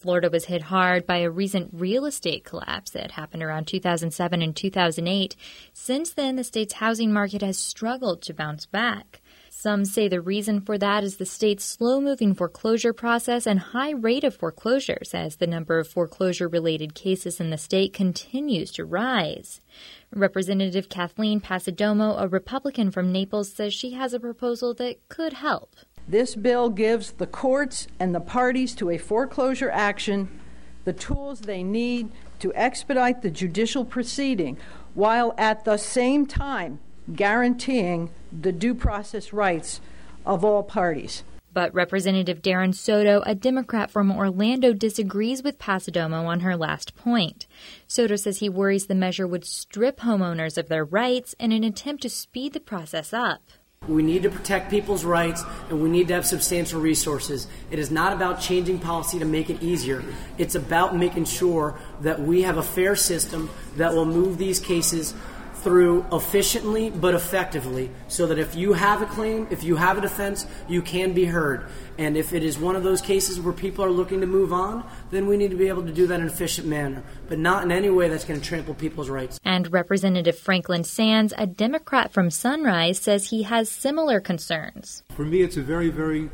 Florida was hit hard by a recent real estate collapse that happened around 2007 and 2008. Since then, the state's housing market has struggled to bounce back. Some say the reason for that is the state's slow-moving foreclosure process and high rate of foreclosures as the number of foreclosure-related cases in the state continues to rise. Representative Kathleen Passidomo, a Republican from Naples, says she has a proposal that could help. This bill gives the courts and the parties to a foreclosure action the tools they need to expedite the judicial proceeding, while at the same time guaranteeing the due process rights of all parties. But Representative Darren Soto, a Democrat from Orlando, disagrees with Passidomo on her last point. Soto says he worries the measure would strip homeowners of their rights in an attempt to speed the process up. We need to protect people's rights, and we need to have substantial resources. It is not about changing policy to make it easier. It's about making sure that we have a fair system that will move these cases through efficiently but effectively, so that if you have a claim, if you have a defense, you can be heard. And if it is one of those cases where people are looking to move on, then we need to be able to do that in an efficient manner, but not in any way that's going to trample people's rights. And Representative Franklin Sands, a Democrat from Sunrise, says he has similar concerns. For me, it's a very, very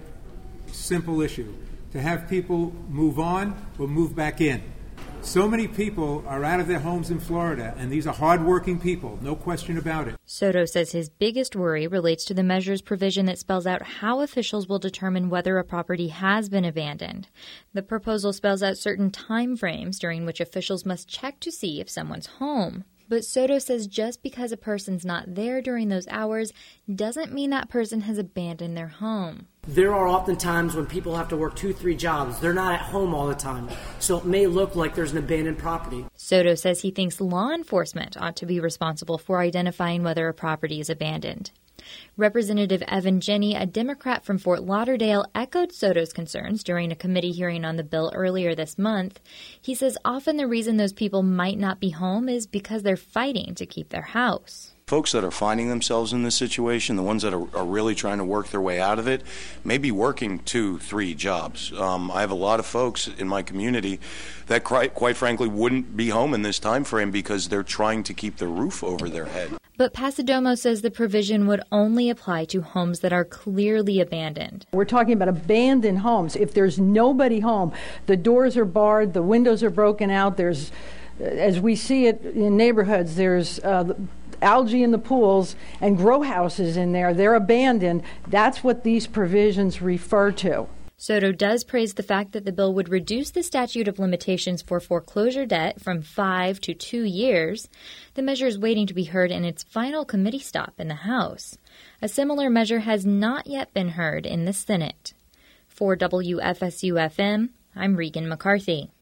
simple issue to have people move on or move back in. So many people are out of their homes in Florida, and these are hardworking people, no question about it. Soto says his biggest worry relates to the measure's provision that spells out how officials will determine whether a property has been abandoned. The proposal spells out certain time frames during which officials must check to see if someone's home. But Soto says just because a person's not there during those hours doesn't mean that person has abandoned their home. There are often times when people have to work 2-3 jobs. They're not at home all the time, so it may look like there's an abandoned property. Soto says he thinks law enforcement ought to be responsible for identifying whether a property is abandoned. Representative Evan Jenny, a Democrat from Fort Lauderdale, echoed Soto's concerns during a committee hearing on the bill earlier this month. He says often the reason those people might not be home is because they're fighting to keep their house. Folks that are finding themselves in this situation, the ones that are really trying to work their way out of it, may be working 2-3 jobs. I have a lot of folks in my community that quite frankly wouldn't be home in this time frame because they're trying to keep the roof over their head. But Passidomo says the provision would only apply to homes that are clearly abandoned. We're talking about abandoned homes. If there's nobody home, the doors are barred, the windows are broken out, there's, as we see it in neighborhoods, there's algae in the pools and grow houses in there. They're abandoned. That's what these provisions refer to. Soto does praise the fact that the bill would reduce the statute of limitations for foreclosure debt from 5 to 2 years. The measure is waiting to be heard in its final committee stop in the House. A similar measure has not yet been heard in the Senate. For WFSU-FM, I'm Regan McCarthy.